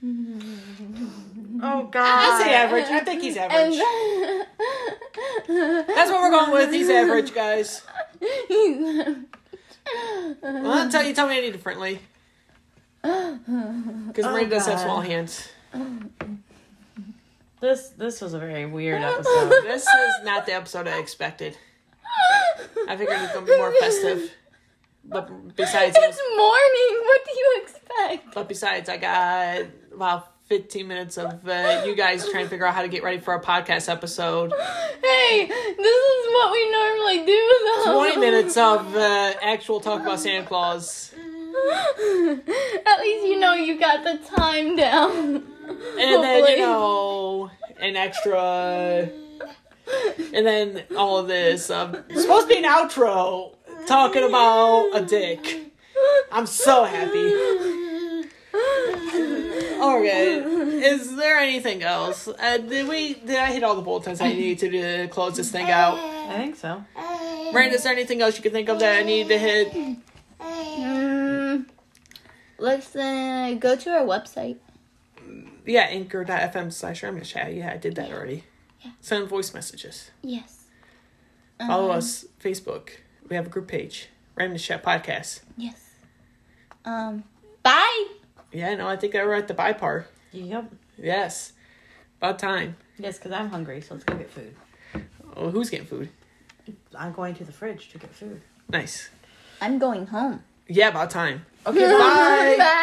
Oh, God. I say average. I think he's And average. then, That's what we're going with. He's average, guys. Well, tell me any differently. Because Miranda does have God. small hands. This was a very weird episode. This is not the episode I expected. I figured it was going to be more festive. But besides, It's morning. What do you expect? I got about 15 minutes of you guys trying to figure out how to get ready for a podcast episode. Hey, this is what we normally do, though. 20 minutes of actual talk about Santa Claus. At least you know you got the time down. And then, an extra. And then all of this. It's supposed to be an outro talking about a dick. I'm so happy. Okay. Is there anything else? Did I hit all the bulletins I needed to close this thing out? I think so. Miranda, is there anything else you can think of that I need to hit? Let's go to our website. Yeah, anchor.fm/RamishChat. Yeah, I did that already. Yeah. Send voice messages. Yes. Follow us, Facebook. We have a group page, Ramish Chat Podcast. Yes. Bye. Yeah, no, I think we're at the bye part. Yep. Yes. About time. Yes, because I'm hungry, so let's go get food. Oh, who's getting food? I'm going to the fridge to get food. Nice. I'm going home. Yeah, about time. Okay, bye. Bye.